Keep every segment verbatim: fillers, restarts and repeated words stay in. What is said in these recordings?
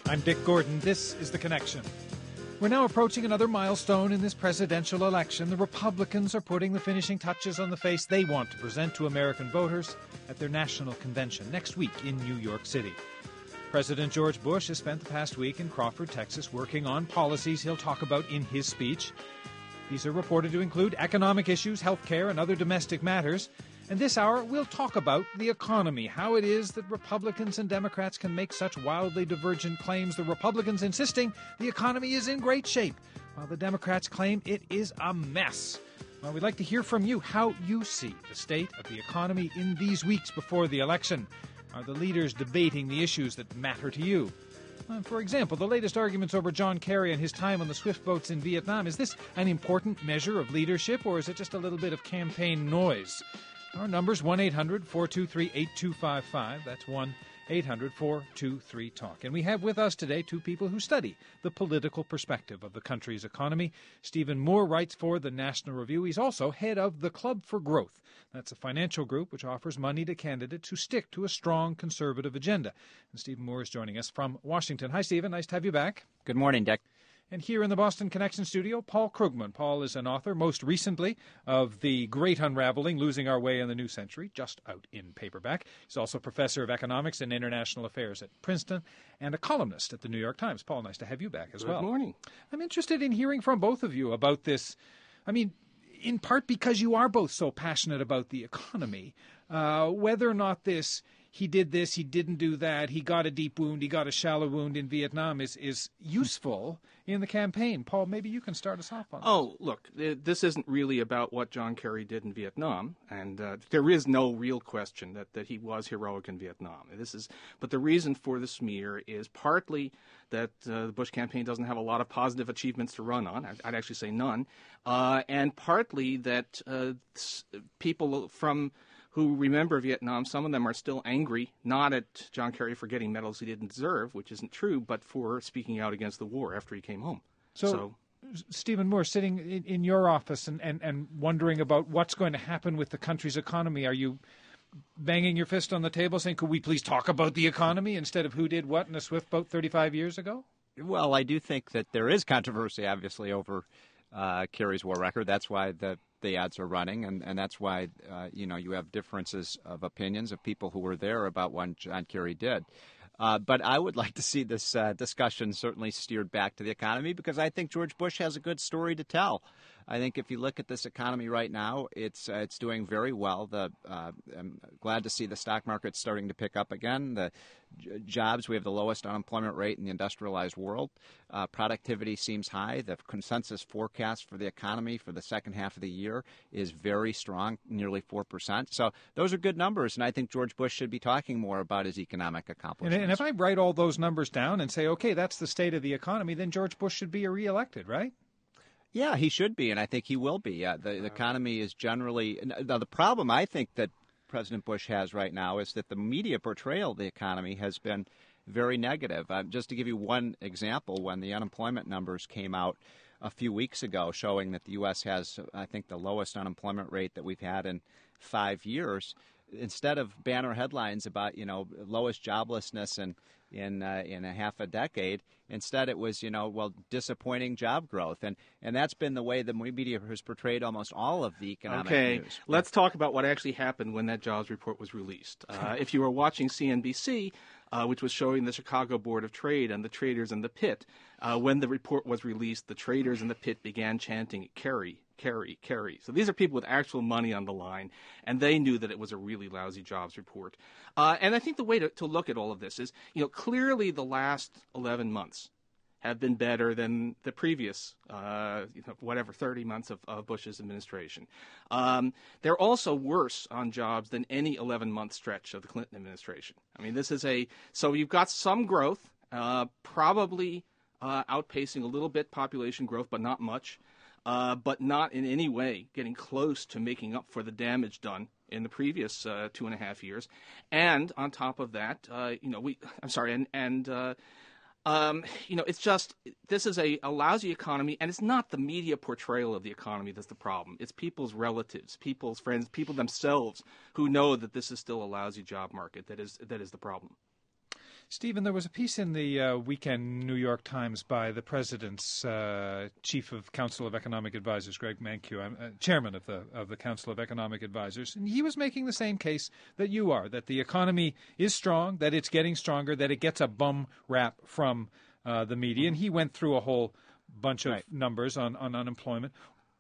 I'm Dick Gordon. This is The Connection. We're now approaching another milestone in this presidential election. The Republicans are putting the finishing touches on the face they want to present to American voters at their national convention next week in New York City. President George Bush has spent the past week in Crawford, Texas, working on policies he'll talk about in his speech. These are reported to include economic issues, health care, and other domestic matters. And this hour, we'll talk about the economy, how it is that Republicans and Democrats can make such wildly divergent claims. The Republicans insisting the economy is in great shape, while the Democrats claim it is a mess. Well, we'd like to hear from you how you see the state of the economy in these weeks before the election. Are the leaders debating the issues that matter to you? Uh, for example, the latest arguments over John Kerry and his time on the swift boats in Vietnam. Is this an important measure of leadership, or is it just a little bit of campaign noise? Our number's one eight hundred four two three eight two five five. That's one eight hundred four two three talk. And we have with us today two people who study the political perspective of the country's economy. Stephen Moore writes for the National Review. He's also head of the Club for Growth. That's a financial group which offers money to candidates who stick to a strong conservative agenda. And Stephen Moore is joining us from Washington. Hi, Stephen. Nice to have you back. Good morning, Dick. And here in the Boston Connection studio, Paul Krugman. Paul is an author, most recently, of The Great Unraveling, Losing Our Way in the New Century, just out in paperback. He's also professor of economics and international affairs at Princeton and a columnist at the New York Times. Paul, nice to have you back as well. Good morning. I'm interested in hearing from both of you about this. I mean, in part because you are both so passionate about the economy, uh, whether or not this he did this, he didn't do that, he got a deep wound, he got a shallow wound in Vietnam is, is useful in the campaign. Paul, maybe you can start us off on this. Oh, look, this isn't really about what John Kerry did in Vietnam, and uh, there is no real question that, that he was heroic in Vietnam. This is, but the reason for the smear is partly that uh, the Bush campaign doesn't have a lot of positive achievements to run on. I'd, I'd actually say none, uh, and partly that uh, people from who remember Vietnam, some of them are still angry, not at John Kerry for getting medals he didn't deserve, which isn't true, but for speaking out against the war after he came home. So, so Stephen Moore, sitting in, in your office and, and, and wondering about what's going to happen with the country's economy, are you banging your fist on the table saying, could we please talk about the economy instead of who did what in a swift boat thirty-five years ago? Well, I do think that there is controversy, obviously, over uh, Kerry's war record. That's why the the ads are running, and, and that's why, uh, you know, you have differences of opinions of people who were there about what John Kerry did. Uh, but I would like to see this uh, discussion certainly steered back to the economy because I think George Bush has a good story to tell. I think if you look at this economy right now, it's uh, it's doing very well. The uh, I'm glad to see the stock market starting to pick up again. The j- jobs, we have the lowest unemployment rate in the industrialized world. Uh, productivity seems high. The consensus forecast for the economy for the second half of the year is very strong, nearly four percent. So those are good numbers, and I think George Bush should be talking more about his economic accomplishments. And, and if I write all those numbers down and say, okay, that's the state of the economy, then George Bush should be reelected, right? Yeah, he should be, and I think he will be. Uh, the, the economy is generally – now, the problem I think that President Bush has right now is that the media portrayal of the economy has been very negative. Uh, just to give you one example, when the unemployment numbers came out a few weeks ago showing that the U S has, I think, the lowest unemployment rate that we've had in five years, instead of banner headlines about, you know, lowest joblessness in in uh, in a half a decade, instead it was, you know, well, disappointing job growth, and and that's been the way the media has portrayed almost all of the economic okay. news. Let's talk about what actually happened when that jobs report was released. Uh, if you were watching C N B C, uh, which was showing the Chicago Board of Trade and the traders in the pit, uh, when the report was released, the traders in the pit began chanting "Kerry, Kerry, Kerry." So these are people with actual money on the line, and they knew that it was a really lousy jobs report. Uh, and I think the way to, to look at all of this is, you know, clearly the last eleven months have been better than the previous, uh, you know, whatever, thirty months of, of Bush's administration. Um, they're also worse on jobs than any eleven-month stretch of the Clinton administration. I mean, this is a – so you've got some growth, uh, probably uh, outpacing a little bit population growth, but not much. Uh, but not in any way getting close to making up for the damage done in the previous uh, two and a half years. And on top of that, uh, you know, we, I'm sorry, and, and uh, um, you know, it's just, this is a, a lousy economy, and it's not the media portrayal of the economy that's the problem. It's people's relatives, people's friends, people themselves who know that this is still a lousy job market that is that is the problem. Stephen, there was a piece in the uh, weekend New York Times by the President's uh, Chief of Council of Economic Advisors, Greg Mankiw, I'm, uh, Chairman of the of the Council of Economic Advisors, and he was making the same case that you are, that the economy is strong, that it's getting stronger, that it gets a bum rap from uh, the media, and he went through a whole bunch of right. numbers on, on unemployment.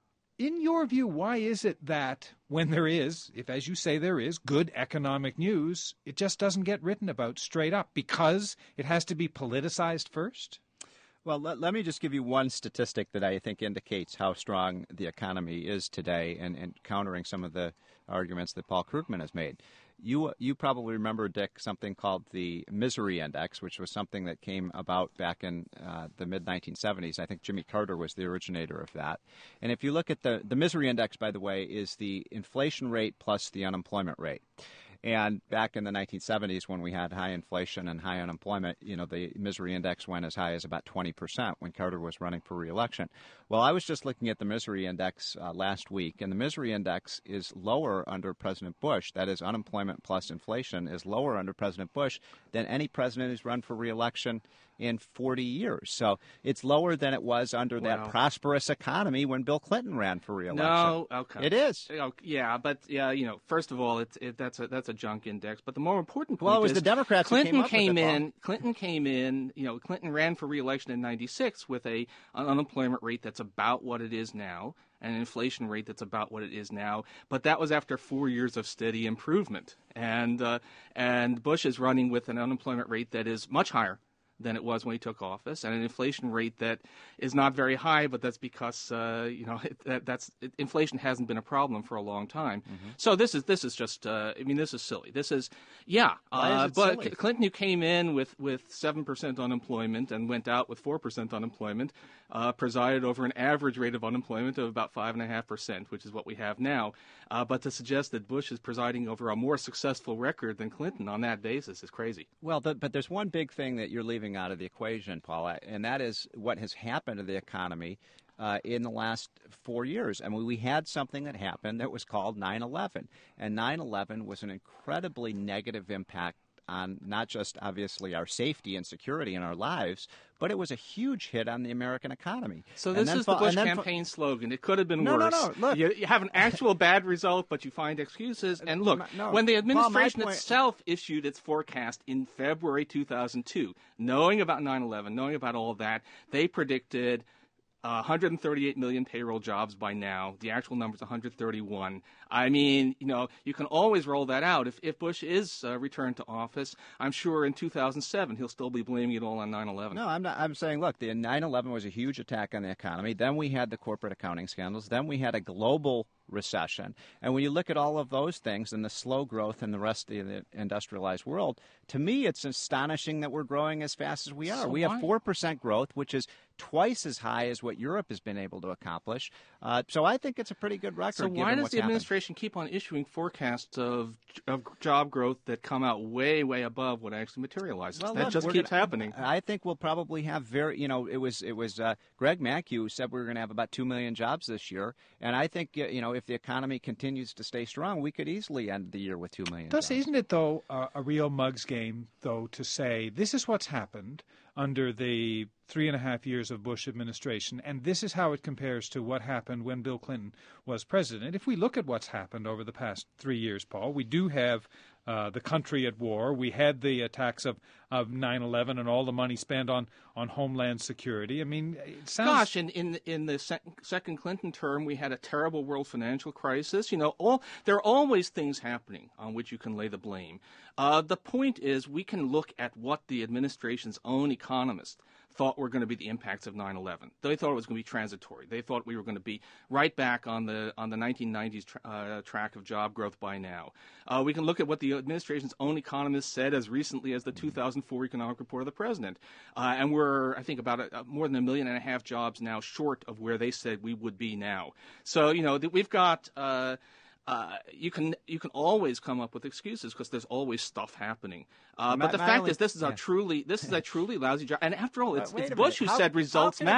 In your view, why is it that when there is, if as you say there is, good economic news, it just doesn't get written about straight up because it has to be politicized first? Well, let, let me just give you one statistic that I think indicates how strong the economy is today and, and countering some of the arguments that Paul Krugman has made. You you probably remember, Dick, something called the Misery Index, which was something that came about back in uh, the mid nineteen seventies. I think Jimmy Carter was the originator of that. And if you look at the, the Misery Index, by the way, is the inflation rate plus the unemployment rate. And back in the nineteen seventies, when we had high inflation and high unemployment, you know, the Misery Index went as high as about twenty percent when Carter was running for re-election. Well, I was just looking at the Misery Index uh, last week, and the Misery Index is lower under President Bush. That is, unemployment plus inflation is lower under President Bush than any president who's run for re-election in forty years. So it's lower than it was under Wow. that prosperous economy when Bill Clinton ran for re-election. No, okay. It is. Oh, yeah, but yeah, you know, first of all, it's it, that's a that's a junk index. But the more important point Well, it was is the Democrats who Clinton came up with it, Paul. in. Clinton came in. You know, Clinton ran for re-election in ninety-six with a an unemployment rate that's about what it is now, and an inflation rate that's about what it is now. But that was after four years of steady improvement, and uh, and Bush is running with an unemployment rate that is much higher than it was when he took office, and an inflation rate that is not very high, but that's because uh, you know it, that, that's it, inflation hasn't been a problem for a long time. Mm-hmm. So this is this is just uh, I mean this is silly. This is yeah, Why uh, is it but silly? Clinton, who came in with with seven percent unemployment and went out with four percent unemployment, uh, presided over an average rate of unemployment of about five and a half percent, which is what we have now. Uh, but to suggest that Bush is presiding over a more successful record than Clinton on that basis is crazy. Well, the, but there's one big thing that you're leaving out of the equation, Paul, and that is what has happened to the economy uh, in the last four years. I mean, we had something that happened that was called nine eleven, and nine eleven was an incredibly negative impact on not just, obviously, our safety and security in our lives, but it was a huge hit on the American economy. So this is the Bush campaign slogan. It could have been no, worse. No, no, no. Look. You, you have an actual bad result, but you find excuses. And look, no. when the administration Paul, point... itself issued its forecast in February two thousand two, knowing about nine eleven, knowing about all of that, they predicted Uh, one hundred thirty-eight million payroll jobs by now. The actual number is one hundred thirty-one. I mean, you know, you can always roll that out. If if Bush is uh, returned to office, I'm sure in two thousand seven he'll still be blaming it all on nine eleven. No, I'm not. I'm saying, look, the nine eleven was a huge attack on the economy. Then we had the corporate accounting scandals. Then we had a global recession. And when you look at all of those things and the slow growth in the rest of the industrialized world, to me, it's astonishing that we're growing as fast as we are. So we why? have four percent growth, which is twice as high as what Europe has been able to accomplish. Uh, so I think it's a pretty good record. So why does the administration happened. keep on issuing forecasts of, of job growth that come out way, way above what actually materializes? Well, that look, just keeps gonna, happening. I think we'll probably have very, you know, it was it was uh, Greg Mankiw said we were going to have about two million jobs this year, and I think you know if the economy continues to stay strong, we could easily end the year with two million. Does, jobs. Isn't it though uh, a real mugs game though to say this is what's happened under the three and a half years of Bush administration, and this is how it compares to what happened when Bill Clinton was president? If we look at what's happened over the past three years, Paul, we do have uh, the country at war. We had the attacks of, of nine eleven and all the money spent on, on homeland security. I mean, it sounds... Gosh, in, in, in the sec- second Clinton term, we had a terrible world financial crisis. You know, all there are always things happening on which you can lay the blame. Uh, the point is we can look at what the administration's own economists thought were going to be the impacts of nine eleven. They thought it was going to be transitory. They thought we were going to be right back on the on the nineteen nineties tra- uh, track of job growth by now. Uh, we can look at what the administration's own economists said as recently as the two thousand four economic report of the president. Uh, and we're, I think, about a, a more than a million and a half jobs now short of where they said we would be now. So, you know, th- we've got... Uh, Uh, you can you can always come up with excuses because there's always stuff happening. Uh, My- but the my fact only- is, this is a yeah. truly this is a truly lousy job. And after all, it's, Uh, wait it's a Bush minute. who How- said how results can it be matter. a-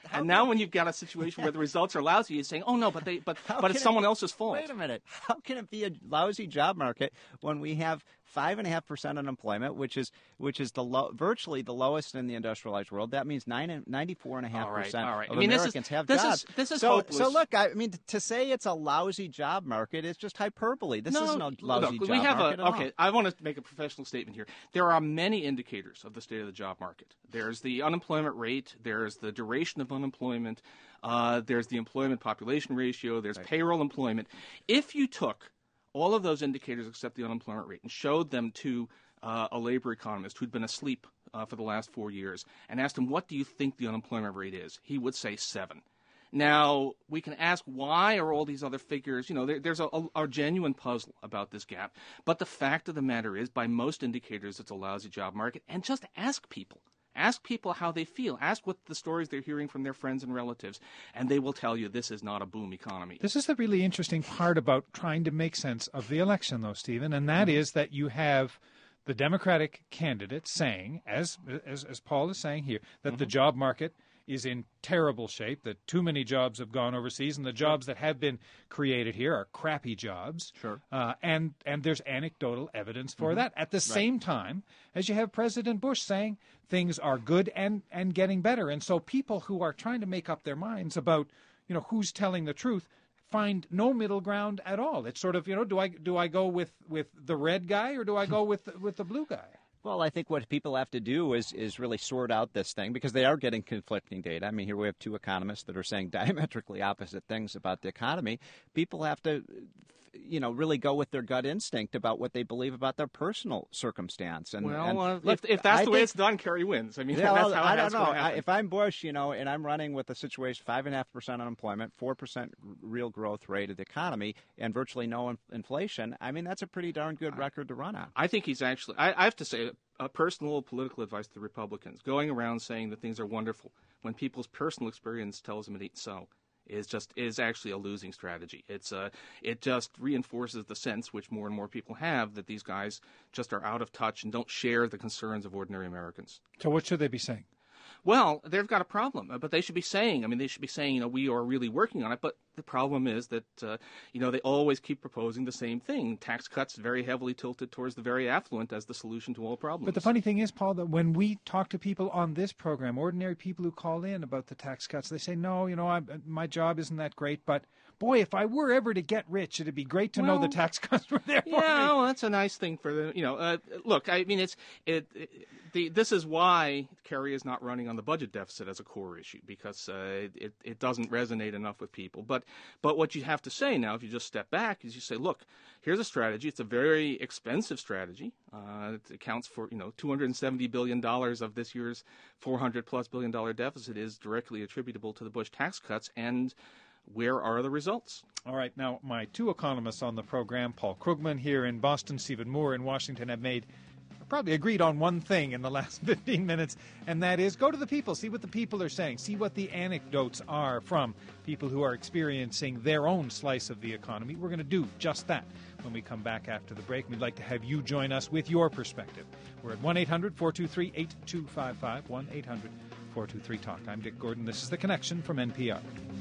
and now when you've got a situation where the results are lousy, you're saying, "Oh no, but they, but but it's someone it, else's fault." Wait a minute. How can it be a lousy job market when we have five and a half percent unemployment, which is which is the low, virtually the lowest in the industrialized world? That means nine, ninety-four and a half percent all right. of I mean, Americans this is, have this jobs. Is, this is so, hopeless. So look, I mean, to say it's a lousy job market is just hyperbole. This no, isn't a lousy look, job we have market a, at okay, all. I want to make a professional statement here. There are many indicators of the state of the job market. There's the unemployment rate. There's the duration of unemployment. Uh, there's the employment population ratio. There's right. payroll employment. If you took all of those indicators except the unemployment rate and showed them to uh, a labor economist who'd been asleep uh, for the last four years and asked him, what do you think the unemployment rate is? He would say seven. Now, we can ask why are all these other figures, you know, there, there's a, a, a genuine puzzle about this gap. But the fact of the matter is, by most indicators, it's a lousy job market. And just ask people. Ask people how they feel. Ask what the stories they're hearing from their friends and relatives, and they will tell you this is not a boom economy. This is the really interesting part about trying to make sense of the election, though, Stephen, and that mm-hmm. is that you have the Democratic candidate saying, as as, as Paul is saying here, that mm-hmm. the job market is in terrible shape, that too many jobs have gone overseas, and the jobs that have been created here are crappy jobs. Sure. Uh, and, and there's anecdotal evidence for mm-hmm. that. At the right. same time, as you have President Bush saying things are good and, and getting better. And so people who are trying to make up their minds about, you know, who's telling the truth find no middle ground at all. It's sort of, you know, do I do I go with, with the red guy or do I go with with the blue guy? Well, I think what people have to do is is really sort out this thing because they are getting conflicting data. I mean, here we have two economists that are saying diametrically opposite things about the economy. People have to, you know, really go with their gut instinct about what they believe about their personal circumstance. And, well, and uh, look, if, if that's I the way think, it's done, Kerry wins. I mean, yeah, that's well, how I that's don't know. going to happen. I, if I'm Bush, you know, and I'm running with a situation five and a half percent unemployment, four percent real growth rate of the economy, and virtually no in- inflation, I mean, that's a pretty darn good record to run on. I think he's actually. I, I have to say. A personal political advice to the Republicans, going around saying that things are wonderful when people's personal experience tells them it ain't so, is just is actually a losing strategy. It's uh, it just reinforces the sense, which more and more people have, that these guys just are out of touch and don't share the concerns of ordinary Americans. So what should they be saying? Well, they've got a problem, but they should be saying, I mean, they should be saying, you know, we are really working on it. But the problem is that, uh, you know, they always keep proposing the same thing. Tax cuts very heavily tilted towards the very affluent as the solution to all problems. But the funny thing is, Paul, that when we talk to people on this program, ordinary people who call in about the tax cuts, they say, no, you know, I, my job isn't that great, but boy, if I were ever to get rich, it'd be great to well, know the tax cuts were there for yeah, me. Yeah, well, that's a nice thing for the, you know, uh, look, I mean, it's, it, it the, this is why Kerry is not running on the budget deficit as a core issue, because uh, it, it doesn't resonate enough with people. But, but what you have to say now, if you just step back, is you say, look, here's a strategy. It's a very expensive strategy. Uh, it accounts for, you know, two hundred seventy billion dollars of this year's four hundred plus billion dollar deficit is directly attributable to the Bush tax cuts. And where are the results? All right. Now, my two economists on the program, Paul Krugman here in Boston, Stephen Moore in Washington, have made probably agreed on one thing in the last fifteen minutes, and that is go to the people, see what the people are saying, see what the anecdotes are from people who are experiencing their own slice of the economy. We're going to do just that when we come back after the break. We'd like to have you join us with your perspective. We're at one eight hundred four two three eight two five five, one eight hundred four two three talk. I'm Dick Gordon. This is The Connection from N P R.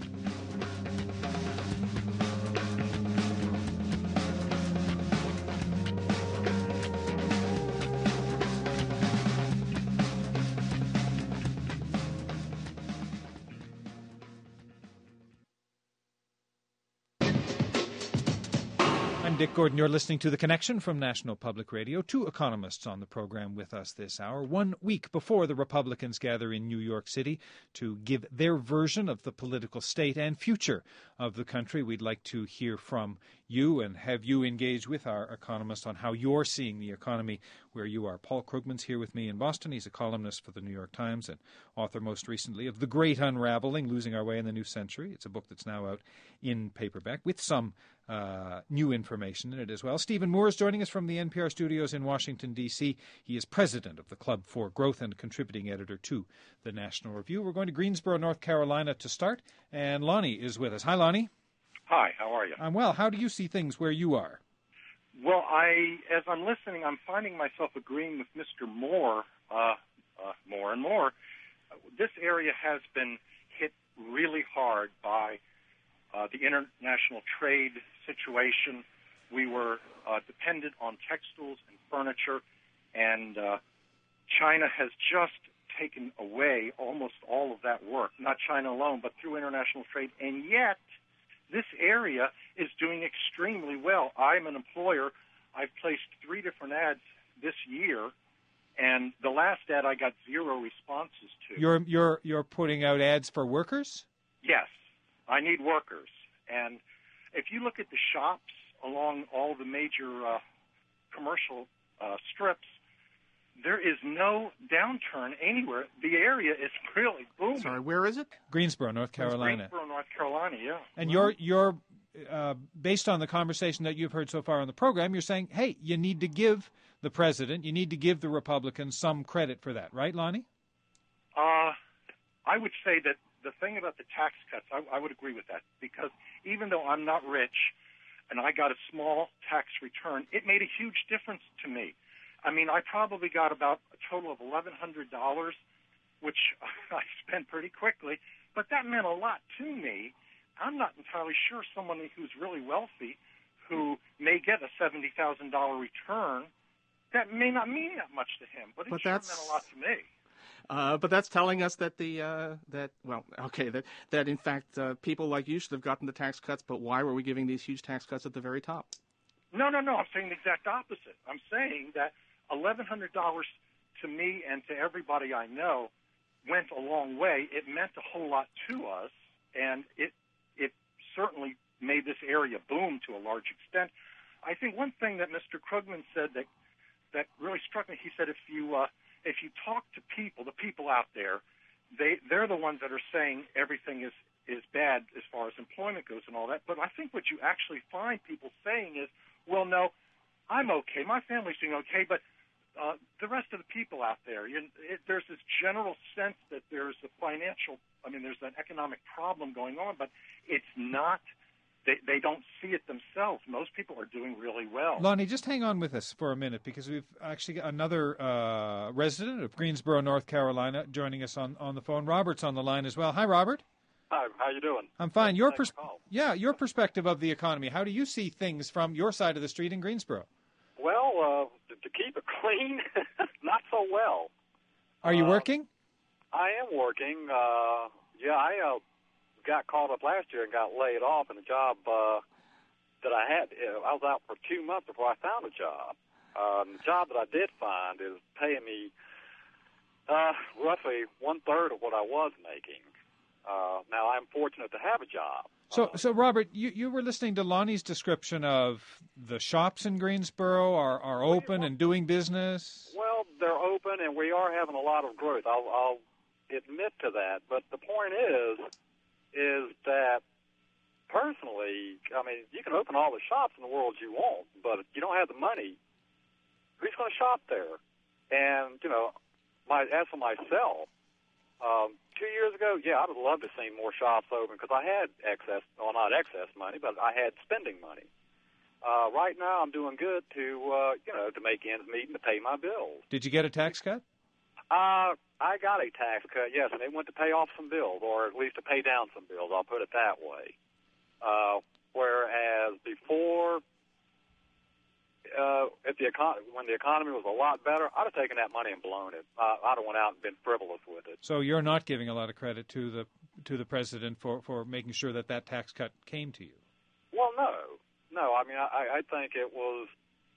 I'm Dick Gordon. You're listening to The Connection from National Public Radio. Two economists on the program with us this hour, one week before the Republicans gather in New York City to give their version of the political state and future of the country. We'd like to hear from you and have you engage with our economists on how you're seeing the economy where you are. Paul Krugman's here with me in Boston. He's a columnist for the New York Times and author most recently of The Great Unraveling, Losing Our Way in the New Century. It's a book that's now out in paperback with some uh, new information in it as well. Stephen Moore is joining us from the N P R studios in Washington, D C He is president of the Club for Growth and contributing editor to the National Review. We're going to Greensboro, North Carolina to start, and Lonnie is with us. Hi, Lonnie. Hi, how are you? I'm well. How do you see things where you are? Well, I, as I'm listening, I'm finding myself agreeing with Mister Moore uh, uh, more and more. This area has been hit really hard by uh, the international trade situation. We were uh, dependent on textiles and furniture, and uh, China has just taken away almost all of that work, not China alone, but through international trade. And yet, this area is doing extremely well. I'm an employer. I've placed three different ads this year, and the last ad I got zero responses to. You're you're you're putting out ads for workers? Yes, I need workers. And if you look at the shops along all the major uh, commercial uh, strips, there is no downturn anywhere. The area is really booming. Sorry, where is it? Greensboro, North Carolina. Greensboro, North Carolina, yeah. And you're you're uh, based on the conversation that you've heard so far on the program, you're saying, hey, you need to give the president, you need to give the Republicans some credit for that, right, Lonnie? Uh, I would say that the thing about the tax cuts, I, I would agree with that, because even though I'm not rich and I got a small tax return, it made a huge difference to me. I mean, I probably got about a total of eleven hundred dollars, which I spent pretty quickly, but that meant a lot to me. I'm not entirely sure someone who's really wealthy who may get a seventy thousand dollars return, that may not mean that much to him, but it But sure that's- meant a lot to me. Uh, but that's telling us that the uh, that well, okay, that that in fact uh, people like you should have gotten the tax cuts. But why were we giving these huge tax cuts at the very top? No, no, no. I'm saying the exact opposite. I'm saying that eleven hundred dollars to me and to everybody I know went a long way. It meant a whole lot to us, and it it certainly made this area boom to a large extent. I think one thing that Mister Krugman said that that really struck me. He said, if you uh, if you talk to people, the people out there, they they're the ones that are saying everything is is bad as far as employment goes and all that. But I think what you actually find people saying is, well, no, I'm okay. My family's doing okay, but uh, the rest of the people out there, you, it, there's this general sense that there's a financial, I mean, there's an economic problem going on, but it's not, they, they don't see it themselves. Most people are doing really well. Lonnie, just hang on with us for a minute, because we've actually got another uh, resident of Greensboro, North Carolina, joining us on, on the phone. Robert's on the line as well. Hi, Robert. Hi, how you doing? I'm fine. Your Thanks pers- for calling. yeah, your perspective of the economy. How do you see things from your side of the street in Greensboro? Well, uh, to, to keep it clean, not so well. Are you Uh, working? I am working. Uh, yeah, I uh, got caught up last year and got laid off in a job uh, that I had. Uh, I was out for two months before I found a job. Uh, the job that I did find is paying me uh, roughly one-third of what I was making. Uh, now, I'm fortunate to have a job. So, so Robert, you, you were listening to Lonnie's description of the shops in Greensboro are, are open and doing business. Well, they're open, and we are having a lot of growth. I'll, I'll admit to that. But the point is, is that personally, I mean, you can open all the shops in the world you want, but if you don't have the money, who's going to shop there? And, you know, my as for myself, um, two years ago, yeah, I would love to see more shops open because I had excess, well, not excess money, but I had spending money. Uh, right now, I'm doing good to, uh, you know, to make ends meet and to pay my bills. Did you get a tax cut? Uh, I got a tax cut, yes, and it went to pay off some bills, or at least to pay down some bills. I'll put it that way. Uh, whereas before, uh, if the econ- when the economy was a lot better, I'd have taken that money and blown it. Uh, I'd have went out and been frivolous with it. So you're not giving a lot of credit to the to the president for, for making sure that that tax cut came to you. Well, no, no. I mean, I, I think it was.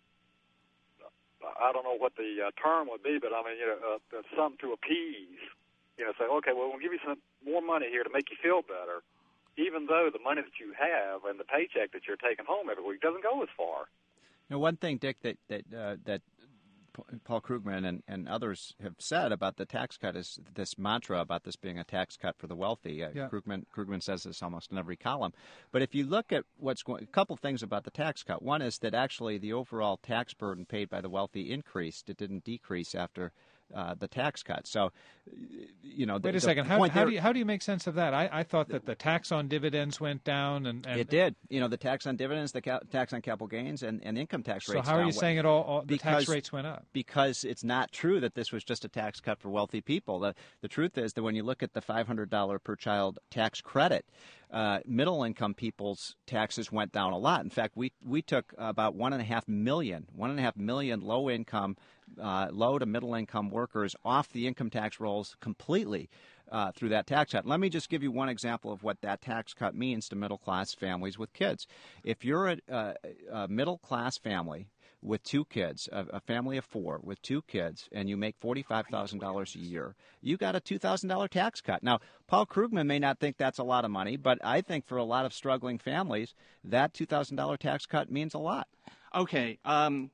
I don't know what the uh, term would be, but I mean, you know, uh, something to appease. You know, say, okay, well, we'll give you some more money here to make you feel better, even though the money that you have and the paycheck that you're taking home every week doesn't go as far. Now, one thing, Dick, that that uh, that Paul Krugman and, and others have said about the tax cut is this mantra about this being a tax cut for the wealthy. Uh, Yeah. Krugman, Krugman says this almost in every column. But if you look at what's going, a couple things about the tax cut. One is that actually the overall tax burden paid by the wealthy increased. It didn't decrease after uh, the tax cut. So, you know, the, wait a the second. How, point how there, do you how do you make sense of that? I, I thought that the tax on dividends went down, and, and it did. You know, the tax on dividends, the ca- tax on capital gains, and, and income tax So rates. how are down. you saying it all? all the Because- tax rates went up? Because it's not true that this was just a tax cut for wealthy people. The, the truth is that when you look at the five hundred dollars per child tax credit, uh, middle income people's taxes went down a lot. In fact, we we took about one and a half million, one and a half million low income, uh, low to middle income workers off the income tax rolls completely uh, through that tax cut. Let me just give you one example of what that tax cut means to middle class families with kids. If you're a, a, a middle class family with two kids, a, a family of four with two kids, and you make forty-five thousand dollars a year, you got a two thousand dollars tax cut. Now, Paul Krugman may not think that's a lot of money, but I think for a lot of struggling families, that two thousand dollars tax cut means a lot. Okay. Um,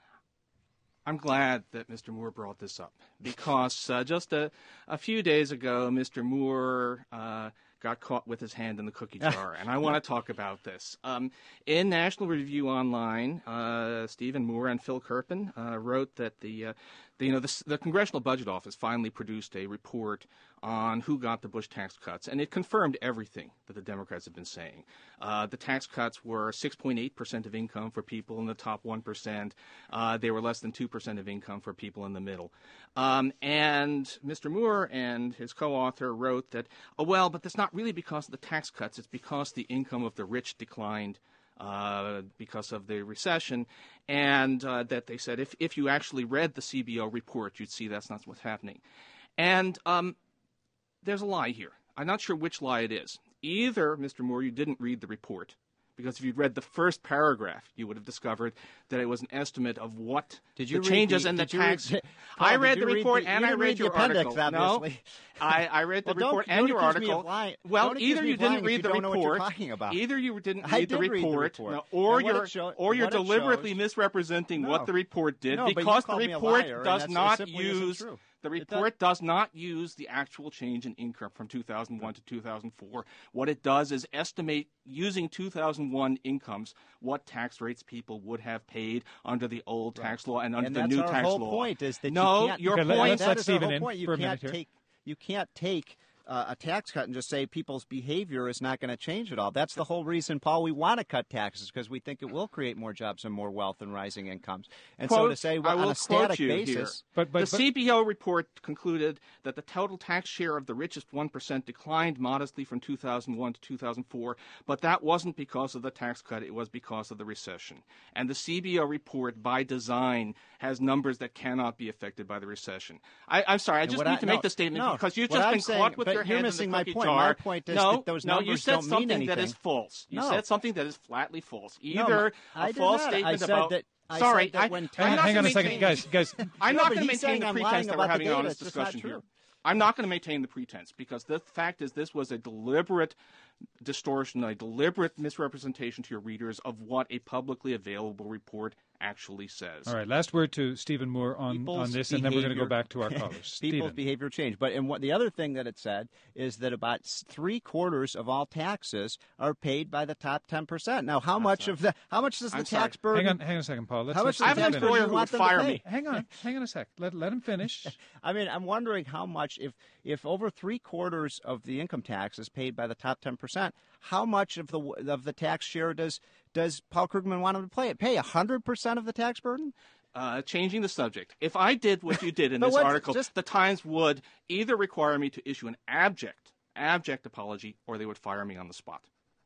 I'm glad that Mister Moore brought this up because uh, just a, a few days ago, Mister Moore uh, got caught with his hand in the cookie jar, and I want to talk about this. Um, in National Review Online, uh, Stephen Moore and Phil Kerpen uh, wrote that the, uh, the you know the, the Congressional Budget Office finally produced a report on who got the Bush tax cuts, and it confirmed everything that the Democrats have been saying. Uh, the tax cuts were six point eight percent of income for people in the top one percent. Uh, they were less than two percent of income for people in the middle. Um, and Mister Moore and his co-author wrote that, oh, well, but that's not really because of the tax cuts. It's because the income of the rich declined uh, because of the recession, and uh, that they said if, if you actually read the C B O report, you'd see that's not what's happening. And um, there's a lie here. I'm not sure which lie it is. Either, Mister Moore, you didn't read the report, because if you'd read the first paragraph, you would have discovered that it was an estimate of what Did you the read changes the- in the did you tax. read- I Paul, read did the you read report the- and you I didn't read read the your appendix, article. obviously. No, I, I read the Well, don't- report don't and your accuse me article. of lying. Well, Don't accuse either me you of lying didn't if read you the don't know what you're report, talking about. either you didn't I read, the did read the report, report. no, or And what you're it show- or you're what it deliberately shows- misrepresenting No. what the report did, No, but you because the called me a report liar, and does that's- it not simply isn't use. true. The It does- report does not use the actual change in income from two thousand one to two thousand four. What it does is estimate, using two thousand one incomes, what tax rates people would have paid under the old tax law and under and the that's new our tax whole law. point is that no, you can't, your Okay, let- point. let's that let is our Stephen whole in point. You for a can't minute here. take you can't take uh, a tax cut and just say people's behavior is not going to change at all. That's the whole reason, Paul, we want to cut taxes, because we think it will create more jobs and more wealth and rising incomes. And so Quote, to say I well, will on a static quote you basis, here. But- but- the but- C B O report concluded that the total tax share of the richest one percent declined modestly from two thousand one to two thousand four, but that wasn't because of the tax cut. It was because of the recession. And the C B O report, by design, has numbers that cannot be affected by the recession. I, I'm sorry, I And just what need I- to no, make the statement no, because you've what just I'm been saying- caught with but your you're hand missing in my the cookie point. jar. My point is no, that those no, you numbers said don't mean something that is anything. false. You No. said something that is flatly false. No, Either I a did false not. I statement said about. that- I sorry, said that I, when I'm Hang, not hang on gonna a second, maintain- guys. Guys, I'm No, not but going to he's maintain saying the I'm pretense lying that we're about the having an data. honest It's just not discussion true. here. I'm not going to maintain the pretense because the fact is this was a deliberate distortion, a deliberate misrepresentation to your readers of what a publicly available report actually says. all right. Last word to Stephen Moore on, People's on this, and then we're going to go behavior- back to our callers. People's Stephen. behavior changed. But and what the other thing that it said is that about s- three quarters of all taxes are paid by the top ten percent. Now, how much of the how much does the I'm tax sorry. burden? Hang on, hang on a second, Paul. Let's, How let's much I have does an the Stephen tax employer burden who want would them to fire pay? me. Hang on, hang on a sec. Let let him finish. I mean, I'm wondering how much, if if over three quarters of the income tax is paid by the top ten percent, how much of the of the tax share does does Paul Krugman want him to play? Pay a hundred percent of the tax burden? Uh, changing the subject. If I did what you did in But this what- article, just- the Times would either require me to issue an abject, abject apology, or they would fire me on the spot.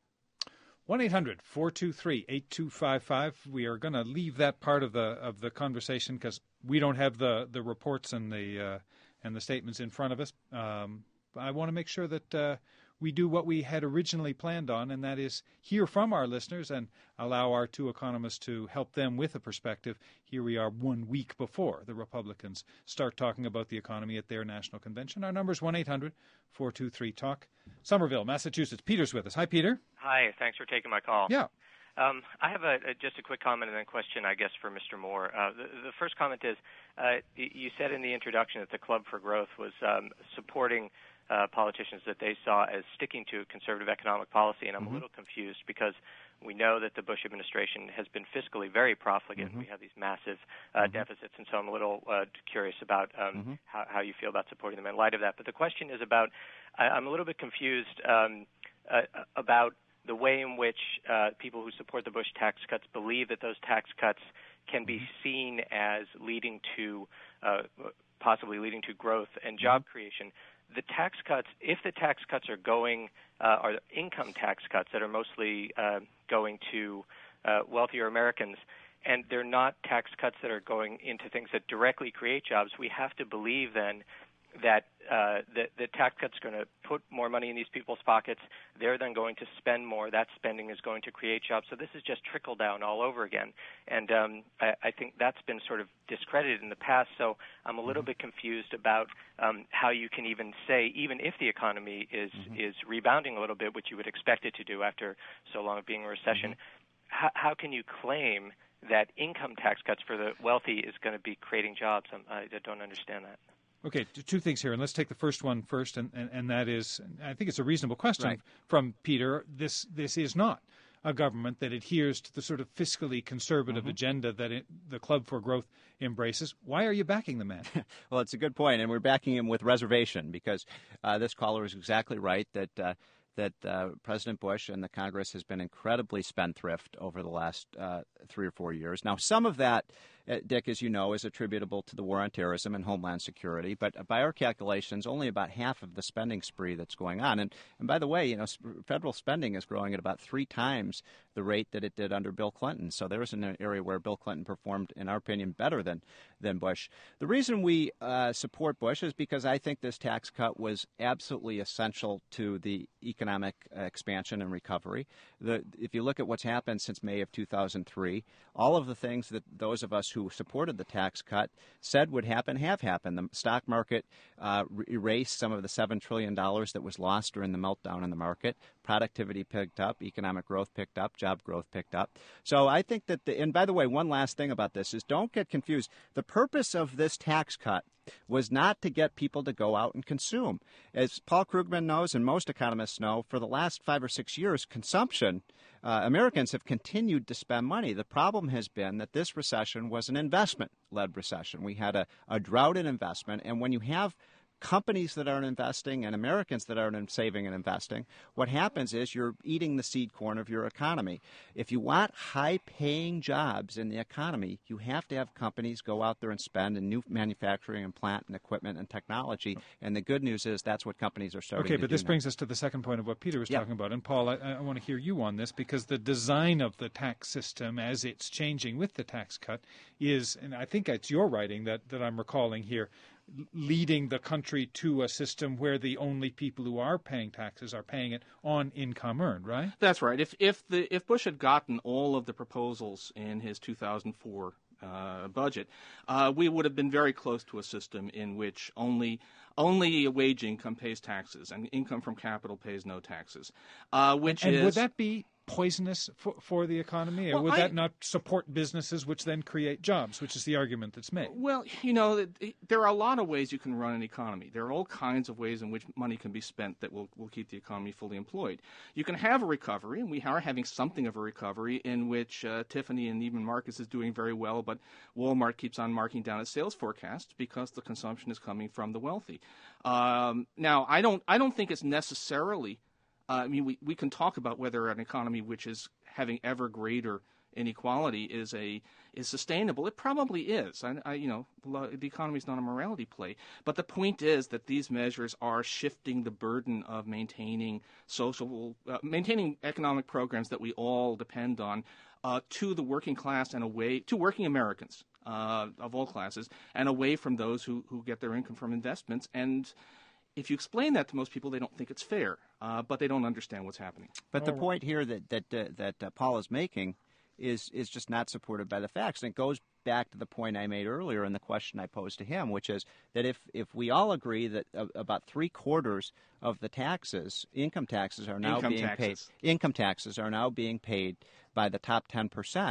one eight hundred four two three eight two five five. We are going to leave that part of the of the conversation because we don't have the, the reports and the uh, and the statements in front of us. Um, I want to make sure that uh, we do what we had originally planned on, and that is hear from our listeners and allow our two economists to help them with a perspective. Here we are one week before the Republicans start talking about the economy at their national convention. Our number is one eight hundred four two three talk. Somerville, Massachusetts. Peter's with us. Hi, Peter. Hi, thanks for taking my call. Yeah. Um, I have a, a, just a quick comment and then question, I guess, for Mister Moore. Uh, the, the first comment is uh, you said in the introduction that the Club for Growth was um, supporting uh, politicians that they saw as sticking to conservative economic policy, and I'm Mm-hmm. a little confused because We know that the Bush administration has been fiscally very profligate. Mm-hmm. We have these massive uh, mm-hmm. deficits, and so I'm a little uh, curious about um, mm-hmm. how, how you feel about supporting them in light of that. But the question is about, I, I'm a little bit confused um, uh, about the way in which uh, people who support the Bush tax cuts believe that those tax cuts can be seen as leading to, uh, possibly leading to growth and job creation. The tax cuts, if the tax cuts are going, uh, are income tax cuts that are mostly uh, going to uh, wealthier Americans, and they're not tax cuts that are going into things that directly create jobs, we have to believe then that uh, the, the tax cuts are going to put more money in these people's pockets. They're then going to spend more. That spending is going to create jobs. So this is just trickle down all over again. And um, I, I think that's been sort of discredited in the past. So I'm a little mm-hmm. bit confused about um, how you can even say, even if the economy is, mm-hmm. is rebounding a little bit, which you would expect it to do after so long of being a recession, mm-hmm. how, how can you claim that income tax cuts for the wealthy is going to be creating jobs? I'm, I don't understand that. Okay, two things here, and let's take the first one first, and, and, and that is, I think it's a reasonable question right. from Peter. This this is not a government that adheres to the sort of fiscally conservative mm-hmm. agenda that it, the Club for Growth embraces. Why are you backing the man? Well, it's a good point, and we're backing him with reservation because uh, this caller is exactly right that uh, that uh, President Bush and the Congress has been incredibly spendthrift over the last uh, three or four years. Now, some of that, uh, Dick, as you know, is attributable to the war on terrorism and homeland security. But by our calculations, only about half of the spending spree that's going on. And, and by the way, you know, federal spending is growing at about three times the rate that it did under Bill Clinton. So there was an area where Bill Clinton performed, in our opinion, better than, than Bush. The reason we uh, support Bush is because I think this tax cut was absolutely essential to the economic uh, expansion and recovery. The, if you look at what's happened since May of two thousand three, all of the things that those of us who supported the tax cut said would happen have happened. The stock market uh, erased some of the seven trillion dollars that was lost during the meltdown in the market. Productivity picked up, economic growth picked up, job growth picked up. So I think that, the, and by the way, one last thing about this is don't get confused. The purpose of this tax cut was not to get people to go out and consume. As Paul Krugman knows and most economists know, for the last five or six years, consumption, uh, Americans have continued to spend money. The problem has been that this recession was an investment-led recession. We had a, a drought in investment, and when you have companies that aren't investing and Americans that aren't saving and investing, what happens is you're eating the seed corn of your economy. If you want high-paying jobs in the economy, you have to have companies go out there and spend in new manufacturing and plant and equipment and technology. And the good news is that's what companies are starting okay, to do. Okay, but this now. brings us to the second point of what Peter was yep. talking about. And Paul, I, I want to hear you on this because the design of the tax system as it's changing with the tax cut is, and I think it's your writing that, that I'm recalling here, leading the country to a system where the only people who are paying taxes are paying it on income earned, right? That's right. If if the if Bush had gotten all of the proposals in his two thousand four uh, budget, uh, we would have been very close to a system in which only only a wage income pays taxes and income from capital pays no taxes. Uh, which and, and is would that be poisonous for, for the economy? Or well, would I, that not support businesses which then create jobs, which is the argument that's made? Well, you know, there are a lot of ways you can run an economy. There are all kinds of ways in which money can be spent that will, will keep the economy fully employed. You can have a recovery, and we are having something of a recovery in which uh, Tiffany and Neiman Marcus is doing very well, but Walmart keeps on marking down its sales forecast because the consumption is coming from the wealthy. Um, now, I don't, I don't think it's necessarily Uh, I mean, we, we can talk about whether an economy which is having ever greater inequality is a is sustainable. It probably is. I, I, you know, the economy is not a morality play. But the point is that these measures are shifting the burden of maintaining social, uh, maintaining economic programs that we all depend on uh, to the working class and away to working Americans uh, of all classes and away from those who, who get their income from investments. And if you explain that to most people, they don't think it's fair, uh, but they don't understand what's happening. But the point here that that uh, that uh, Paul is making is is just not supported by the facts, and it goes back to the point I made earlier in the question I posed to him, which is that if if we all agree that uh, about three quarters of the taxes, income taxes, are now income being taxes. paid, income taxes are now being paid by the top ten percent.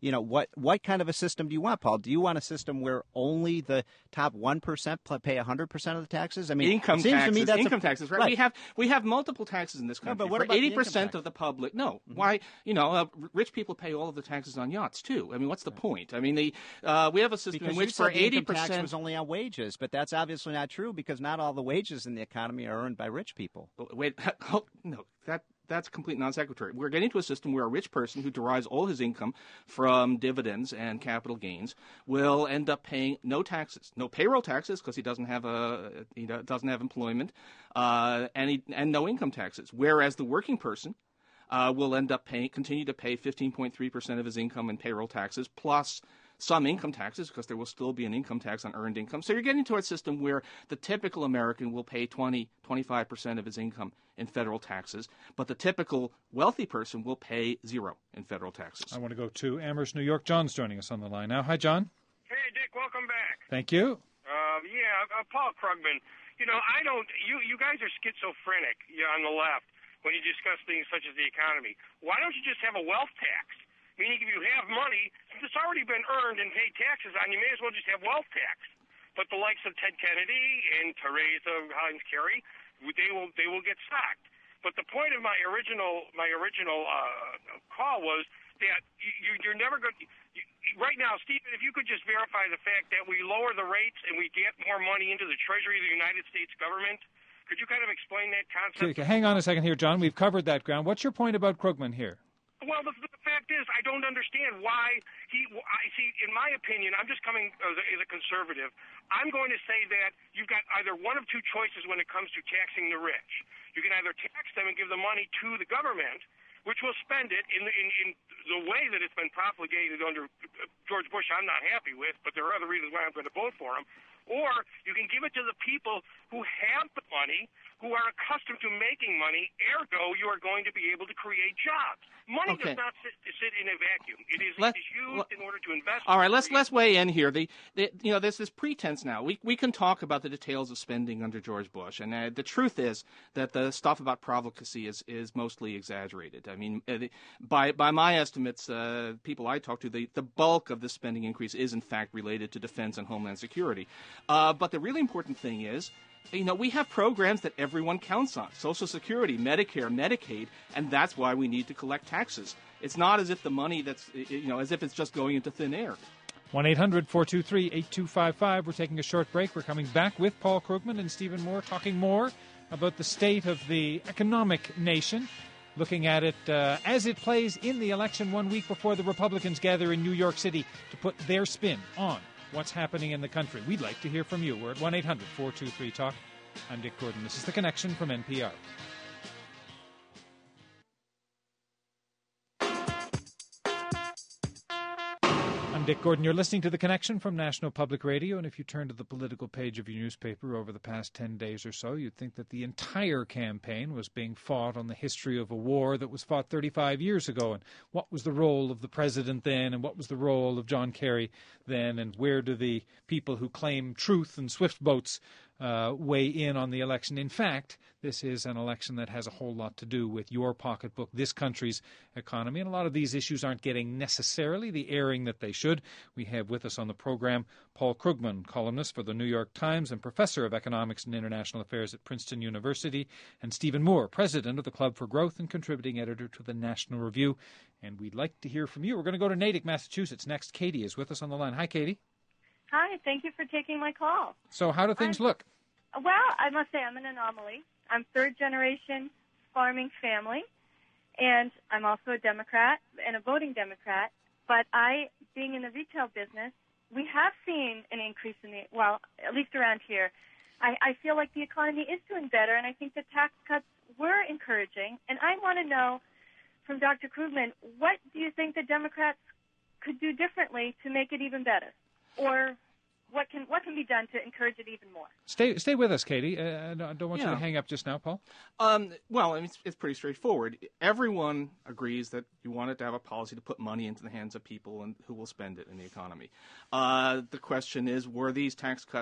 you know, what what kind of a system do you want, Paul? Do you want a system where only the top one percent pay one hundred percent of the taxes? I mean, income it seems taxes, to me that's income a, taxes, right? right? We have we have multiple taxes in this country. No, but what for about the eighty percent income of the public, no. Mm-hmm. Why, you know, uh, rich people pay all of the taxes on yachts too. I mean, what's the point? I mean, the uh, we have a system because in which you said for the eighty income tax percent was only on wages, but that's obviously not true because not all the wages in the economy are earned by rich people. Wait, oh, no, that that's complete non sequitur. We're getting to a system where a rich person who derives all his income from dividends and capital gains will end up paying no taxes, no payroll taxes because he doesn't have a he doesn't have employment, uh, and he, and no income taxes. Whereas the working person uh, will end up paying continue to pay fifteen point three percent of his income in payroll taxes plus some income taxes because there will still be an income tax on earned income. So you're getting to a system where the typical American will pay twenty, twenty-five percent of his income in federal taxes, but the typical wealthy person will pay zero in federal taxes. I want to go to Amherst, New York. John's joining us on the line now. Hi, John. Hey, Dick, welcome back. Thank you. Uh, yeah, uh, Paul Krugman. You know, I don't, you, you guys are schizophrenic you know, on the left when you discuss things such as the economy. Why don't you just have a wealth tax? Meaning if you have money, since it's already been earned and paid taxes on, you may as well just have wealth tax. But the likes of Ted Kennedy and Teresa Heinz Kerry, they will they will get socked. But the point of my original my original uh, call was that you, you're never going to – right now, Stephen, if you could just verify the fact that we lower the rates and we get more money into the Treasury of the United States government, could you kind of explain that concept? Okay, hang on a second here, John. We've covered that ground. What's your point about Krugman here? Well, the, the fact is, I don't understand why he. I see. In my opinion, I'm just coming as a, as a conservative. I'm going to say that you've got either one of two choices when it comes to taxing the rich. You can either tax them and give the money to the government, which will spend it in the, in, in the way that it's been propagated under George Bush. I'm not happy with, but there are other reasons why I'm going to vote for him. Or you can give it to the people who have the money, who are accustomed to making money, ergo you are going to be able to create jobs. Money Okay. does not sit, sit in a vacuum. It is, Let- it is used in order to invest. All right, let's let's weigh in here. The, the you know there's this pretense now. We we can talk about the details of spending under George Bush, and uh, the truth is that the stuff about profligacy is, is mostly exaggerated. I mean, uh, the, by by my estimates, uh, people I talk to, the the bulk of the spending increase is in fact related to defense and homeland security. Uh, but the really important thing is, you know, we have programs that everyone counts on: Social Security, Medicare, Medicaid, and that's why we need to collect taxes. It's not as if the money that's, you know, as if it's just going into thin air. one eight hundred four two three eight two five five. We're taking a short break. We're coming back with Paul Krugman and Stephen Moore, talking more about the state of the economic nation, looking at it uh, as it plays in the election one week before the Republicans gather in New York City to put their spin on what's happening in the country. We'd like to hear from you. We're at one eight hundred four two three talk. I'm Dick Gordon. This is The Connection from N P R. I'm Dick Gordon. You're listening to The Connection from National Public Radio, and if you turn to the political page of your newspaper over the past ten days or so, you'd think that the entire campaign was being fought on the history of a war that was fought thirty-five years ago, and what was the role of the president then, and what was the role of John Kerry then, and where do the people who claim truth and swift boats uh, weigh in on the election. In fact, this is an election that has a whole lot to do with your pocketbook, this country's economy, and a lot of these issues aren't getting necessarily the airing that they should. We have with us on the program Paul Krugman, columnist for the New York Times and professor of economics and international affairs at Princeton University, and Stephen Moore, president of the Club for Growth and contributing editor to the National Review. And we'd like to hear from you. We're going to go to Natick, Massachusetts next. Katie is with us on the line. Hi, Katie. Hi, thank you for taking my call. So how do things I'm, look? Well, I must say I'm an anomaly. I'm third-generation farming family, and I'm also a Democrat and a voting Democrat. But I, being in the retail business, we have seen an increase in the, well, at least around here. I, I feel like the economy is doing better, and I think the tax cuts were encouraging. And I want to know from Doctor Krugman, what do you think the Democrats could do differently to make it even better? Or what can what can be done to encourage it even more? Stay stay with us, Katie. Uh, I don't want Yeah. you to hang up just now, Paul. Um, well, I mean, it's, it's pretty straightforward. Everyone agrees that you wanted to have a policy to put money into the hands of people and who will spend it in the economy. Uh, the question is, were these tax cuts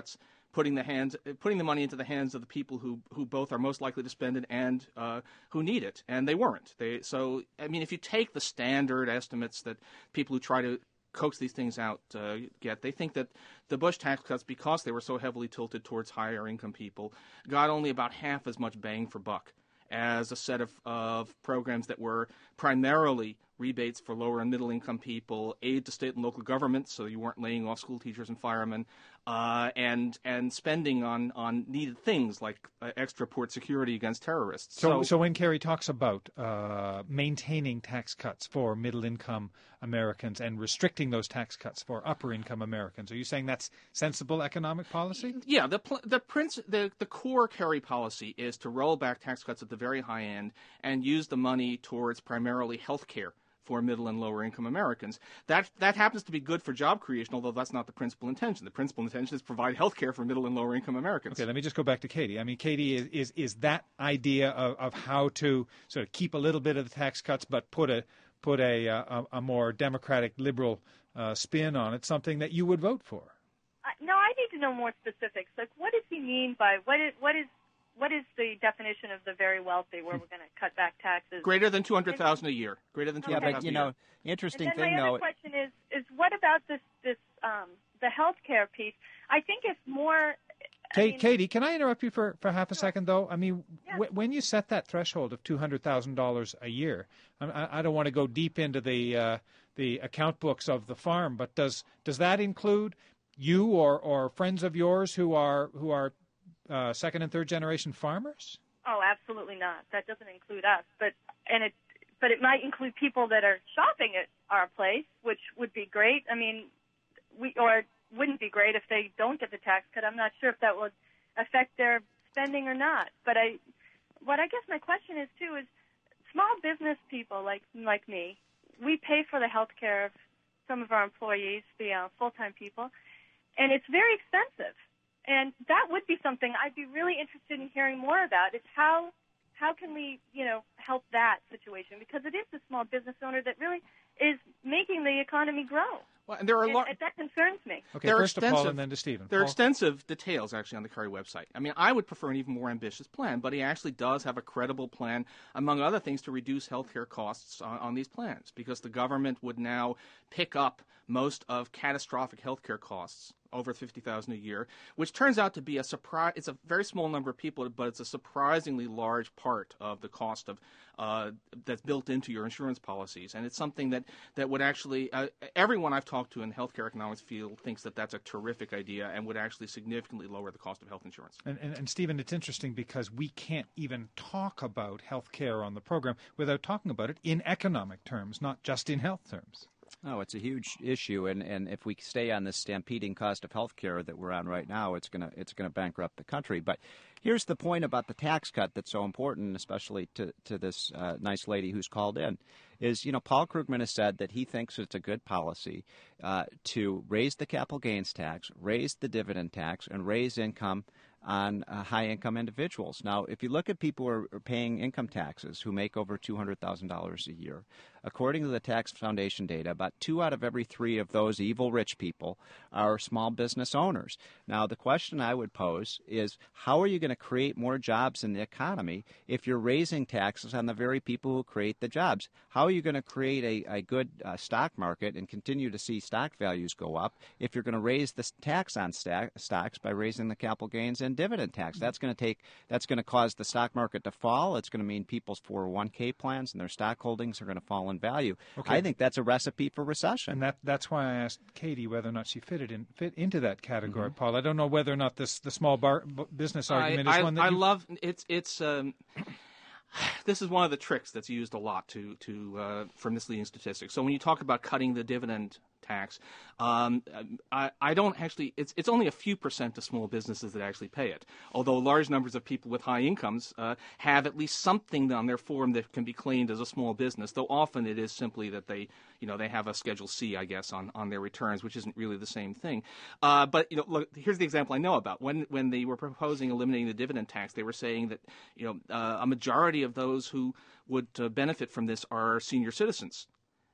putting the hands, putting the money into the hands of the people who, who both are most likely to spend it and uh, who need it, and they weren't. They so I mean, if you take the standard estimates that people who try to coax these things out uh, get, they think that the Bush tax cuts, because they were so heavily tilted towards higher income people, got only about half as much bang for buck as a set of, of programs that were primarily rebates for lower and middle income people, aid to state and local governments, so you weren't laying off school teachers and firemen, uh, and and spending on, on needed things like uh, extra port security against terrorists. So, So, so when Kerry talks about uh, maintaining tax cuts for middle income Americans and restricting those tax cuts for upper income Americans, are you saying that's sensible economic policy? yeah, the pl- the, princ- the the core Kerry policy is to roll back tax cuts at the very high end and use the money towards primarily health care for middle and lower income Americans. That that happens to be good for job creation, although that's not the principal intention. The principal intention is to provide health care for middle and lower income Americans. Okay, let me just go back to Katie. I mean, Katie, is is, is that idea of, of how to sort of keep a little bit of the tax cuts but put a put a a, a more democratic liberal uh, spin on it something that you would vote for? Uh, no, I need to know more specifics. Like, what does he mean by what is what is what is the definition of the very wealthy, where we're going to cut back taxes? Greater than two hundred thousand a year. Greater than two Yeah, hundred but thousand you a year. know, interesting and then thing my though. other question is is what about this this um, the healthcare piece? I think it's more. Kate, I mean, Katie, can I interrupt you for, for half a second, though? I mean, Yeah. w- when you set that threshold of two hundred thousand dollars a year, I, I don't want to go deep into the uh, the account books of the farm, but does does that include you or, or friends of yours who are who are uh, second and third generation farmers? Oh, absolutely not. That doesn't include us, but and it but it might include people that are shopping at our place, which would be great. I mean, we or wouldn't be great if they don't get the tax cut. I'm not sure if that would affect their spending or not. But I, what I guess my question is too is, small business people like like me, we pay for the health care of some of our employees, the uh, full-time people, and it's very expensive. And that would be something I'd be really interested in hearing more about. Is how how can we, you know, help that situation? Because it is the small business owner that really is making the economy grow. Well, and there are And, lar- and that concerns me. Okay, They're first to Paul extensive. and then to Stephen. There are Paul? extensive details, actually, on the Kerry website. I mean, I would prefer an even more ambitious plan, but he actually does have a credible plan, among other things, to reduce healthcare costs on, on these plans, because the government would now pick up most of catastrophic healthcare costs, over fifty thousand dollars a year, which turns out to be a surprise. It's a very small number of people, but it's a surprisingly large part of the cost of uh, that's built into your insurance policies. And it's something that, that would actually, uh, everyone I've talked to in the healthcare economics field thinks that that's a terrific idea and would actually significantly lower the cost of health insurance. And, and, and Stephen, it's interesting because we can't even talk about health care on the program without talking about it in economic terms, not just in health terms. Oh, it's a huge issue, and, and if we stay on this stampeding cost of health care that we're on right now, it's gonna it's gonna bankrupt the country. But here's the point about the tax cut that's so important, especially to to this uh, nice lady who's called in, is you know Paul Krugman has said that he thinks it's a good policy uh, to raise the capital gains tax, raise the dividend tax, and raise income on uh, high-income individuals. Now, if you look at people who are, are paying income taxes who make over two hundred thousand dollars a year, according to the Tax Foundation data, about two out of every three of those evil rich people are small business owners. Now, the question I would pose is, how are you going to create more jobs in the economy if you're raising taxes on the very people who create the jobs? How are you going to create a, a good uh, stock market and continue to see stock values go up if you're going to raise the tax on stack, stocks by raising the capital gains and dividend tax? That's going to take. That's going to cause the stock market to fall. It's going to mean people's four oh one k plans and their stock holdings are going to fall in value. Okay. I think that's a recipe for recession. And that that's why I asked Katie whether or not she fitted in fit into that category. Mm-hmm. Paul, I don't know whether or not this the small bar, b- business argument I, is I, one that I you... love. It's it's. Um, this is one of the tricks that's used a lot to to uh, for misleading statistics. So when you talk about cutting the dividend tax, um, I, I don't actually. It's it's only a few percent of small businesses that actually pay it. Although large numbers of people with high incomes uh, have at least something on their form that can be claimed as a small business. Though often it is simply that they, you know, they have a Schedule C, I guess, on, on their returns, which isn't really the same thing. Uh, but you know, look, here's the example I know about. When when they were proposing eliminating the dividend tax, they were saying that you know uh, a majority of those who would uh, benefit from this are senior citizens.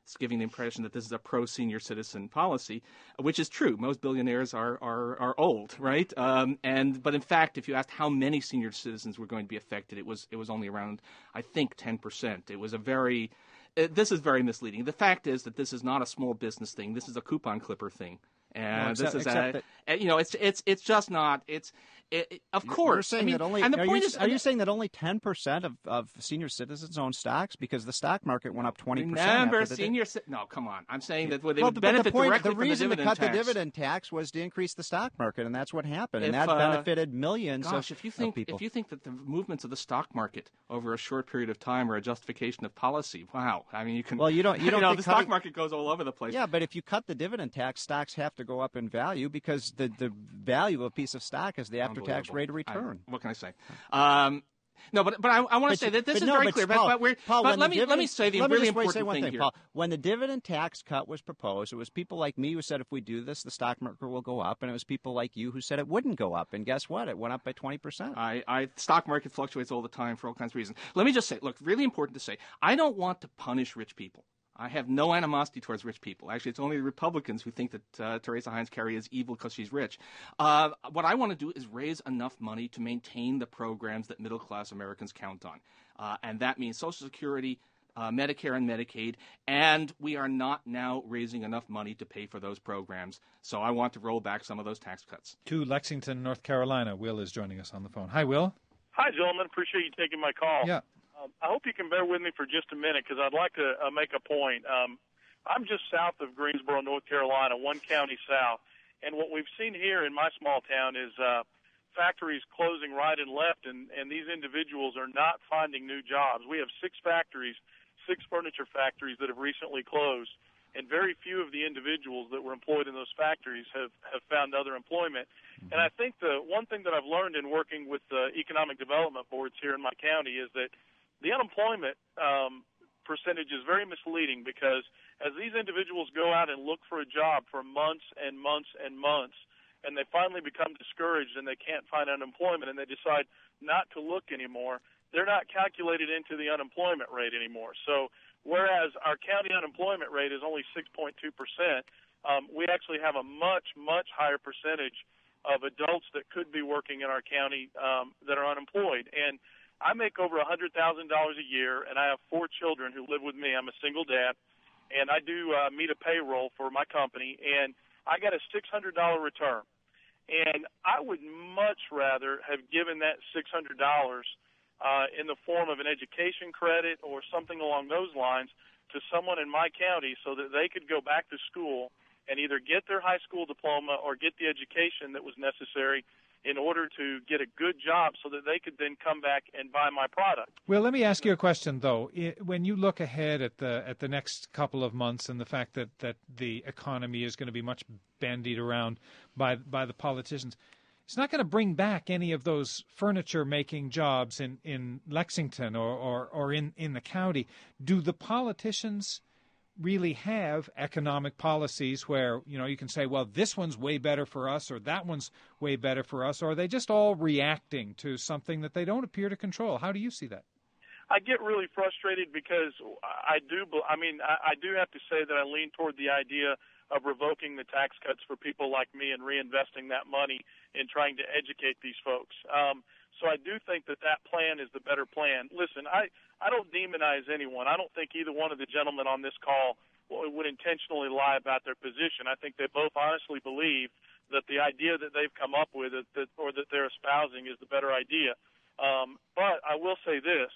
It's giving the impression that this is a pro-senior citizen policy, which is true. Most billionaires are are, are old, right? Um, and but in fact, if you asked how many senior citizens were going to be affected, it was it was only around, I think, ten percent. It was a very uh, this is very misleading. The fact is that this is not a small business thing. This is a coupon clipper thing. And no, except, this is a, that, you know, it's it's it's just not. It's it, it, of course. You're saying I mean, that only, and the are point you, is, are you saying that only ten percent of, of senior citizens own stocks because the stock market went up twenty percent? Remember, after the senior. Di- no, come on. I'm saying that well, they well, would benefit the point, directly the from the reason dividend to cut tax. the dividend tax was to increase the stock market, and that's what happened, If, and that uh, benefited millions gosh, of, if you think of people. if you think that the movements of the stock market over a short period of time are a justification of policy, wow. I mean, you can. Well, you don't. You don't. know, think the cutting, stock market goes all over the place. Yeah, but if you cut the dividend tax, stocks have to go up in value because the the value of a piece of stock is the after-tax rate of return. I, what can I say? Um, no, but but I, I want to say you, that this is no, very but clear. Paul, but we're, Paul, but let me dividend, let me say the let really me just important say one thing, thing, here. Paul. When the dividend tax cut was proposed, it was people like me who said if we do this, the stock market will go up, and it was people like you who said it wouldn't go up. And guess what? It went up by twenty percent. I, I stock market fluctuates all the time for all kinds of reasons. Let me just say, look, really important to say, I don't want to punish rich people. I have no animosity towards rich people. Actually, it's only the Republicans who think that uh, Teresa Heinz Kerry is evil because she's rich. Uh, what I want to do is raise enough money to maintain the programs that middle-class Americans count on. Uh, and that means Social Security, uh, Medicare and Medicaid, and we are not now raising enough money to pay for those programs. So I want to roll back some of those tax cuts. To Lexington, North Carolina, Will is joining us on the phone. Hi, Will. Hi, gentlemen. Appreciate you taking my call. Yeah. Um, I hope you can bear with me for just a minute because I'd like to uh, make a point. Um, I'm just south of Greensboro, North Carolina, one county south. And what we've seen here in my small town is uh, factories closing right and left, and, and these individuals are not finding new jobs. We have six factories, six furniture factories that have recently closed, and very few of the individuals that were employed in those factories have, have found other employment. Mm-hmm. And I think the one thing that I've learned in working with the economic development boards here in my county is that the unemployment um, percentage is very misleading because as these individuals go out and look for a job for months and months and months, and they finally become discouraged and they can't find unemployment and they decide not to look anymore, they're not calculated into the unemployment rate anymore. So whereas our county unemployment rate is only six point two percent, um, we actually have a much, much higher percentage of adults that could be working in our county um, that are unemployed. And I make over one hundred thousand dollars a year, and I have four children who live with me. I'm a single dad, and I do uh, meet a payroll for my company, and I got a six hundred dollars return. And I would much rather have given that six hundred dollars uh, in the form of an education credit or something along those lines to someone in my county so that they could go back to school and either get their high school diploma or get the education that was necessary in order to get a good job so that they could then come back and buy my product. Well, let me ask you a question, though. When you look ahead at the at the next couple of months and the fact that, that the economy is going to be much bandied around by by the politicians, it's not going to bring back any of those furniture-making jobs in, in Lexington or, or, or in, in the county. Do the politicians really have economic policies where, you know, you can say, well, this one's way better for us or that one's way better for us, or are they just all reacting to something that they don't appear to control? How do you see that? I get really frustrated because I do, I mean, I, I do have to say that I lean toward the idea of revoking the tax cuts for people like me and reinvesting that money in trying to educate these folks. Um, so I do think that that plan is the better plan. Listen, I, I don't demonize anyone. I don't think either one of the gentlemen on this call would intentionally lie about their position. I think they both honestly believe that the idea that they've come up with it, that, or that they're espousing is the better idea. Um, but I will say this,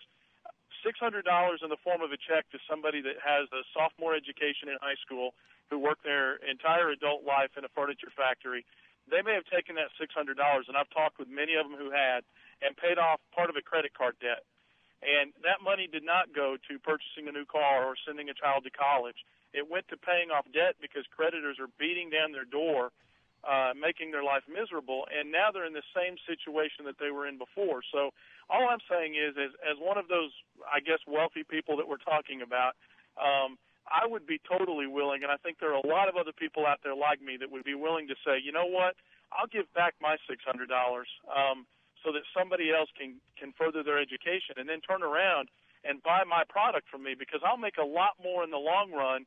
six hundred dollars in the form of a check to somebody that has a sophomore education in high school who worked their entire adult life in a furniture factory, they may have taken that six hundred dollars, and I've talked with many of them who had, and paid off part of a credit card debt. And that money did not go to purchasing a new car or sending a child to college. It went to paying off debt because creditors are beating down their door, uh, making their life miserable, and now they're in the same situation that they were in before. So all I'm saying is, as, as one of those, I guess, wealthy people that we're talking about, um, I would be totally willing, and I think there are a lot of other people out there like me that would be willing to say, you know what, I'll give back my six hundred dollars um, so that somebody else can, can further their education and then turn around and buy my product from me, because I'll make a lot more in the long run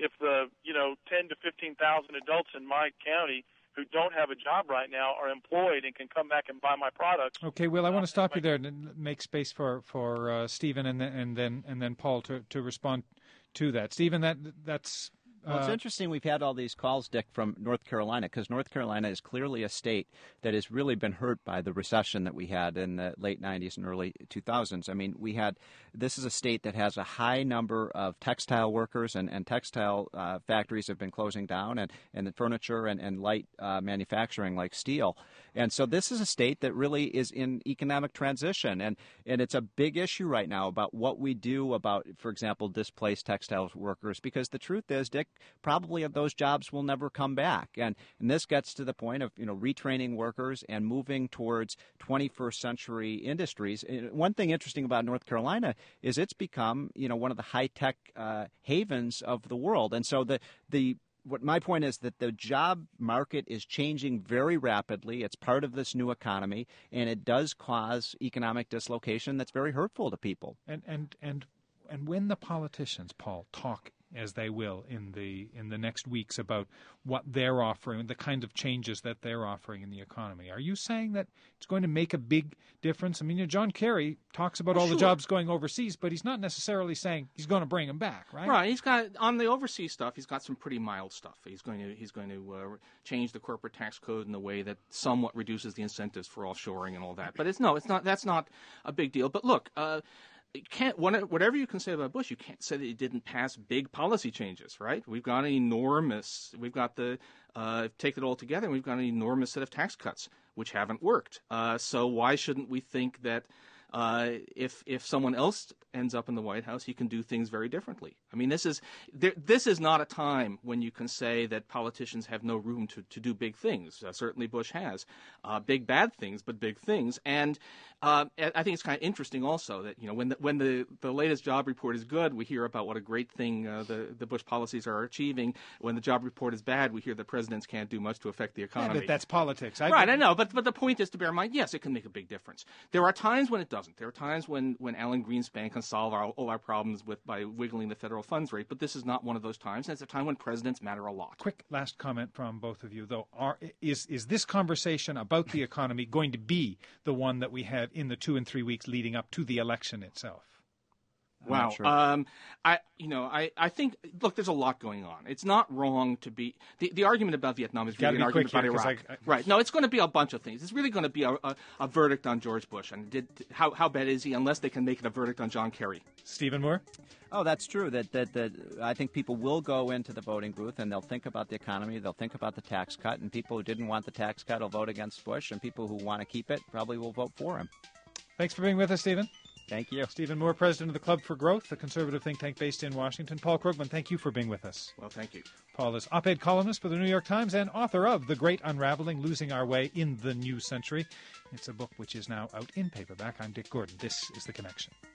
if the, you know, ten to fifteen thousand adults in my county who don't have a job right now are employed and can come back and buy my products. Okay, Will, I want to stop you there and make space for for uh, Stephen and then and then and then Paul to, to respond to that. Stephen, that that's. Well, it's interesting we've had all these calls, Dick, from North Carolina, because North Carolina is clearly a state that has really been hurt by the recession that we had in the late nineties and early two thousands. I mean, we had this is a state that has a high number of textile workers, and, and textile uh, factories have been closing down, and, and the furniture and, and light uh, manufacturing like steel. And so this is a state that really is in economic transition, and, and it's a big issue right now about what we do about, for example, displaced textile workers, because the truth is, Dick, probably those jobs will never come back. And, and this gets to the point of, you know, retraining workers and moving towards twenty-first century industries. One thing interesting about North Carolina is it's become, you know, one of the high-tech uh, havens of the world. And so the the what my point is that the job market is changing very rapidly. It's part of this new economy, and it does cause economic dislocation that's very hurtful to people. And and and and when the politicians, Paul, talk as they will in the in the next weeks about what they're offering, the kind of changes that they're offering in the economy, are you saying that it's going to make a big difference? I mean, you know, John Kerry talks about well, all sure. the jobs going overseas, but he's not necessarily saying he's going to bring them back, right? Right. He's got on the overseas stuff. He's got some pretty mild stuff. He's going to he's going to uh, change the corporate tax code in a way that somewhat reduces the incentives for offshoring and all that. But it's no, it's not. That's not a big deal. But look. Uh, You can't, whatever you can say about Bush, you can't say that he didn't pass big policy changes, right? We've got an enormous, we've got the, uh, take it all together, and we've got an enormous set of tax cuts, which haven't worked. Uh, so why shouldn't we think that uh, if if someone else ends up in the White House, he can do things very differently? I mean, this is there, this is not a time when you can say that politicians have no room to, to do big things. Uh, certainly Bush has. Uh, big bad things, but big things. And uh, I think it's kind of interesting also that, you know, when the, when the, the latest job report is good, we hear about what a great thing uh, the, the Bush policies are achieving. When the job report is bad, we hear that presidents can't do much to affect the economy. Yeah, but that's politics. I right, I know. But, but the point is to bear in mind, yes, it can make a big difference. There are times when it doesn't. There are times when, when Alan Greenspan can solve our, all our problems with by wiggling the federal funds rate, but this is not one of those times, and it's a time when presidents matter a lot. Quick last comment from both of you, though. Are, is, is this conversation about the economy going to be the one that we had in the two and three weeks leading up to the election itself? I'm wow. Sure. Um, I, you know, I, I think, look, there's a lot going on. It's not wrong to be, the, the argument about Vietnam is really an argument about here, Iraq. I, I, right. No, it's going to be a bunch of things. It's really going to be a, a, a verdict on George Bush. And did how, how bad is he, unless they can make it a verdict on John Kerry? Stephen Moore? Oh, that's true. That, that that I think people will go into the voting booth and they'll think about the economy, they'll think about the tax cut, and people who didn't want the tax cut will vote against Bush, and people who want to keep it probably will vote for him. Thanks for being with us, Stephen. Thank you. Stephen Moore, president of the Club for Growth, a conservative think tank based in Washington. Paul Krugman, thank you for being with us. Well, thank you. Paul is op-ed columnist for the New York Times and author of The Great Unraveling, Losing Our Way in the New Century. It's a book which is now out in paperback. I'm Dick Gordon. This is The Connection.